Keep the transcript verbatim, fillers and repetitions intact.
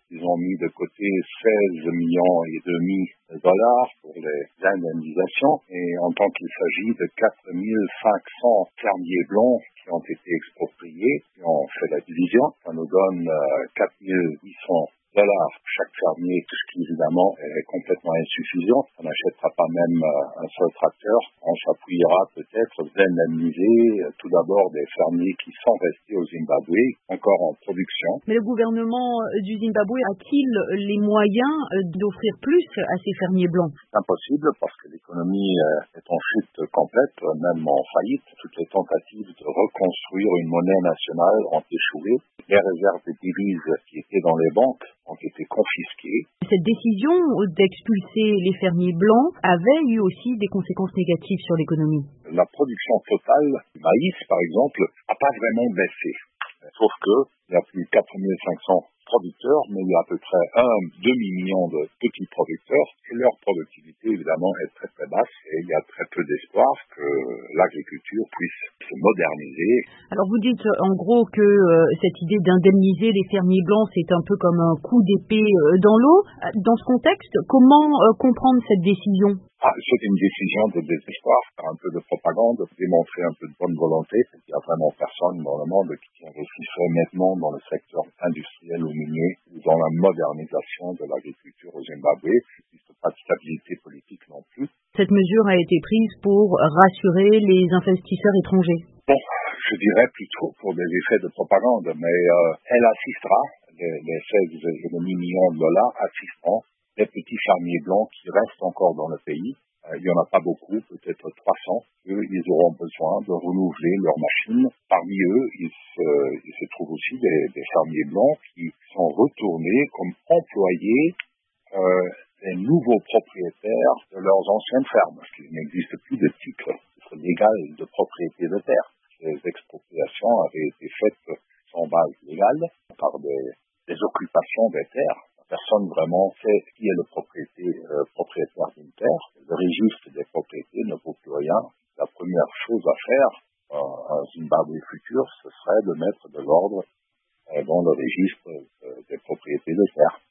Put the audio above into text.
Ils ont mis de côté seize millions et demi de dollars pour les indemnisations. Et en tant qu'il s'agit de quatre mille cinq cents fermiers blancs qui ont été expropriés, qui ont fait la division, ça nous donne euh, quatre mille huit cents dollars pour chaque fermier, ce qui évidemment est complètement insuffisant. On n'achètera pas même euh, un seul tracteur. On s'appuiera peut-être d'indemniser euh, tout d'abord des fermiers qui sont restés au Zimbabwe, encore en production. Mais le gouvernement du Zimbabwe a-t-il les moyens d'offrir plus à ces fermiers blancs? C'est impossible parce que l'économie euh, est en chute complète, même en faillite. Toutes les tentatives de reconstruire une monnaie nationale ont échoué. Les réserves de devises qui étaient dans les banques ont été confisquées. Cette décision d'expulser les fermiers blancs avait eu aussi des conséquences négatives sur l'économie. La production totale du maïs, par exemple, n'a pas vraiment baissé. Sauf qu'il y a plus de quatre mille cinq cents producteurs, mais il y a à peu près un demi-million de petits producteurs et leur productivité, évidemment, est très très basse et il y a très peu d'espoir que l'agriculture puisse se moderniser. Alors vous dites en gros que euh, cette idée d'indemniser les fermiers blancs, c'est un peu comme un coup d'épée euh, dans l'eau. Dans ce contexte, comment euh, comprendre cette décision? Ah, c'est une décision de désespoir, faire un peu de propagande, démontrer un peu de bonne volonté. Il n'y a vraiment personne dans le monde qui investisserait maintenant dans le secteur industriel ou minier ou dans la modernisation de l'agriculture au Zimbabwe. Il n'existe pas de stabilité politique non plus. Cette mesure a été prise pour rassurer les investisseurs étrangers. Bon, je dirais plutôt pour des effets de propagande, mais euh, elle assistera, les, les seize virgule cinq millions de dollars assisteront les petits fermiers blancs qui restent encore dans le pays. Euh, il n'y en a pas beaucoup, peut-être trois cents. Eux, ils auront besoin de renouveler leurs machines. Parmi eux, il se, il se trouve aussi des, des fermiers blancs qui sont retournés comme employés euh, des nouveaux propriétaires de leurs anciennes fermes. Parce qu'il n'existe plus de titre légal de propriété de terre. Les expropriations avaient été faites sans base légale par des, des occupations des terres. Personne vraiment sait qui est le propriété, euh, propriétaire d'une terre. Le registre des propriétés ne vaut plus rien. La première chose à faire euh, à Zimbabwe futur, ce serait de mettre de l'ordre euh, dans le registre euh, des propriétés de terre.